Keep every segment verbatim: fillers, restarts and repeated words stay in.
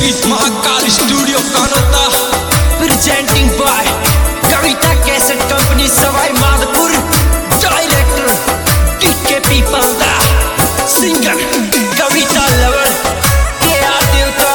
स्थित Mahakal studio Kanota presenting by Kavita cassette company Sawai Madhopur. Director T K Peepalda, singer Kavita lover K R Devta.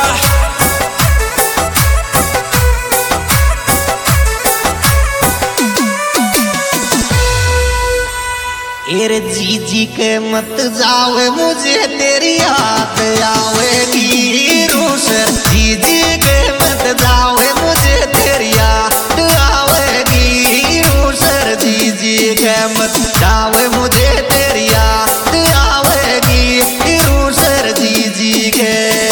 एरे जी जी के मत जावे, मुझे तेरी याद आवेगी रूसर। जी जी के मत जावे, मुझे तेरी याद आवेगी रूसर। जी जी के मत जावे, मुझे तेरी याद आवेगी रूसर। जी जी के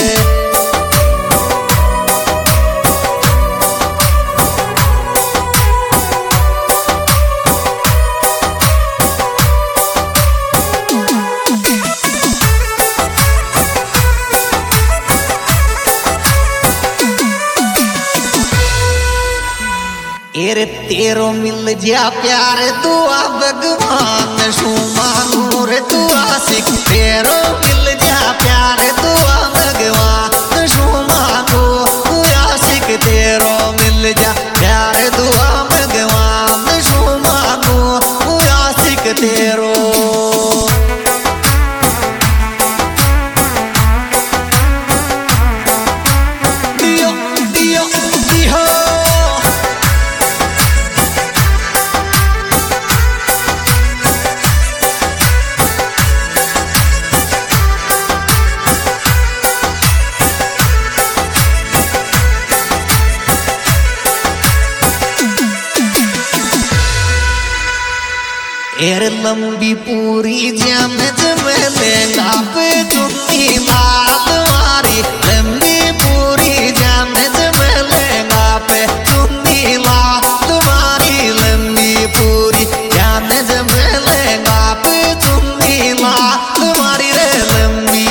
एरे तेरो मिल जा प्यार दुआ भगवान शू मांगू रे तू आशिक। तेरो मिल जा प्यार दुआ भगवान शू मांगू तू आशिक। तेरो मिल जा प्यार दुआ भगवान शू मांगू तू आशिक। तेरो एर लंबी पूरी जम जमेलेगा पे चुन्नी लाल मारी। लंबी पूरी जम जमेलेगा पे चुन्नी लाल मारी। लंबी पूरी जम जमेलेगा पे चुन्नी लाल मारी रे लंबी।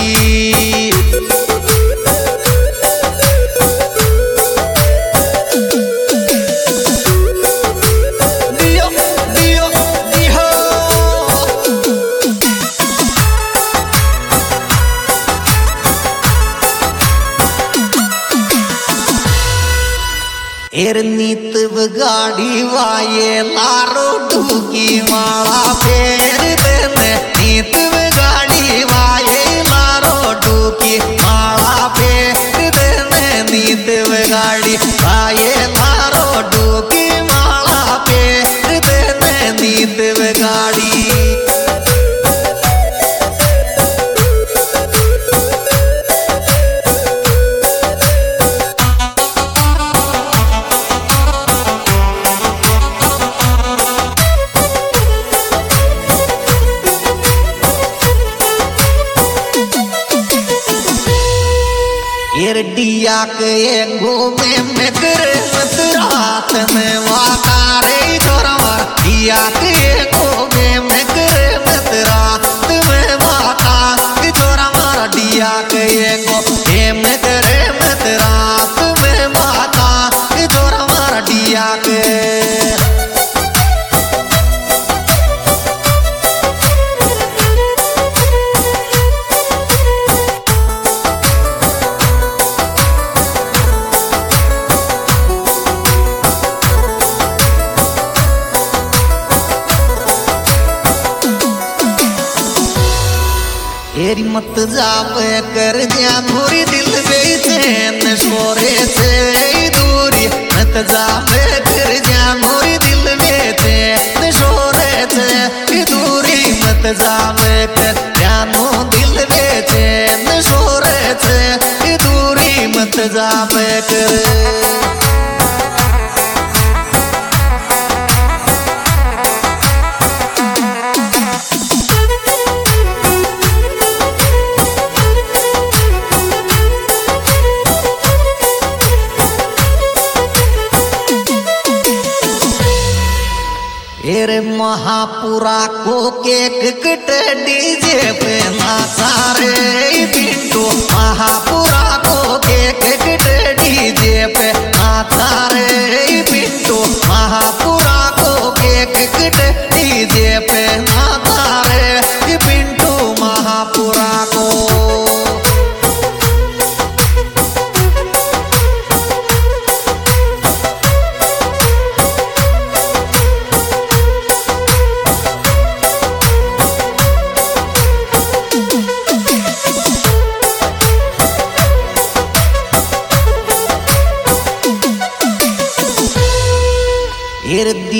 एर नीत गाड़ी वाये लारो डूकी माला फेर देने। नीत गाड़ी वाये लारो डूकी माला फेर देने। नीत गाड़ी वाये लारो डूकी माला फेर देने। नीत गाड़ी डिया के घूमे में करे मत रात में वाकारे छोरा। डिया के घूमे में करे मत रात में वाकारे छोरा मारा। डिया के घूमे में करे मत रात में वाकारे छोरा मारा। डिया के तेरी मत जावे कर जा मोरी दिल बेचैन शोरे से दूरी। मत जावे कर जा मोरी दिल बेचैन शोरे से दूरी। मत जावे कर जानो दिल बेचैन शोरे से दूरी। मत जावे कर एरे महापुरा को केक कट डीजे पे नाचा रे पिंटू। महापुरा को केक कट डीजे पे नाचा रे पिंटू। महापुरा को केक कट डीजे पे नाचा रे पिंटू। महापुरा को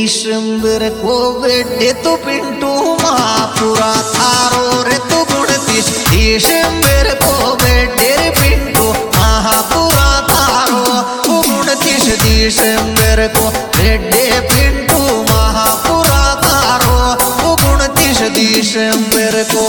दिसंबर को बेटे तो पिंटू महापुरा थारो रे तो उनतीस दिसंबर को बेटे रे पिंटू महापुरा थारो उनतीस दिसंबर को बेटे पिंटू महापुरा थारो उनतीस दिसंबर को।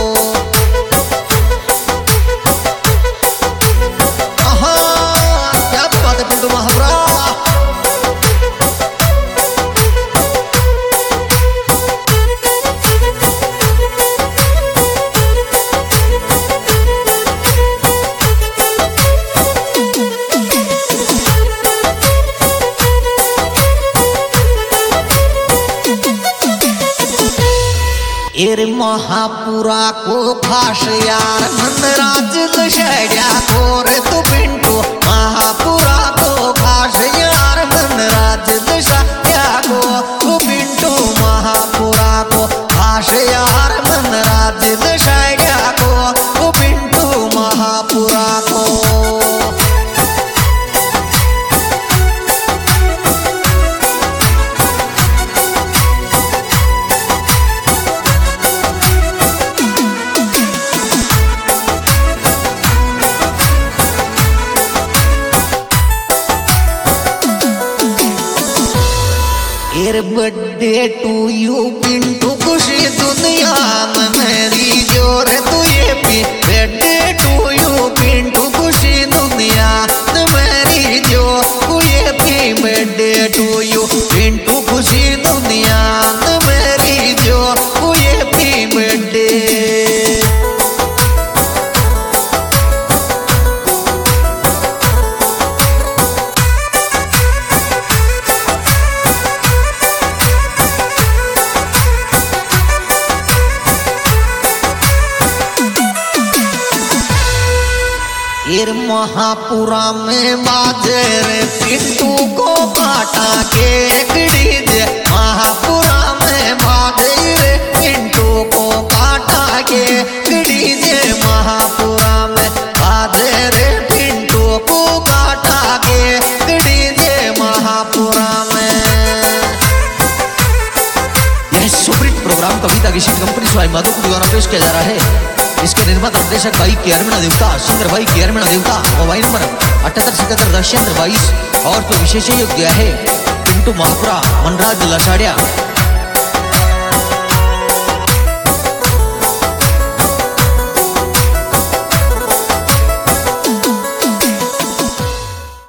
एर महापुरा को खास यार मनराज दशहरा को रे तो पिंटू महापुरा को खास यार मनराज दशहरा को तो पिंटू महापुरा को खास यार मनराज दशहरा को तो पिंटू महापुरा को। एर बर्थडे टू यू पिंटू खुशी दुनिया में मेरी जोर तू ये पी बर्थडे टू यू पिंटू खुशी दुनिया में मेरी जो तू ये पी बर्थडे टू यू पिंटू खुशी दुनिया में मेरी जो तू ये पी बर्थडे। एर महापुरा में बाजे रे पिंटू को काटा के डीजे महापुरा में बाजे रे पिंटू को काटा के डीजे महापुरा में बाजे रे पिंटू को काटा के डीजे महापुरा में। यह सुपरहिट प्रोग्राम कविता की कंपनी स्वाई माधोपुर द्वारा पेश किया जा रहा है। इसके निर्माता निर्देशक भाई केरमीना देवता सुंदर भाई केरमीना देवता। मोबाइल नंबर अठहत्तर सिकहत्तर दस बाईस और तो विशेष योग्य है पिंटू महापुरा मनराज लसाड़िया।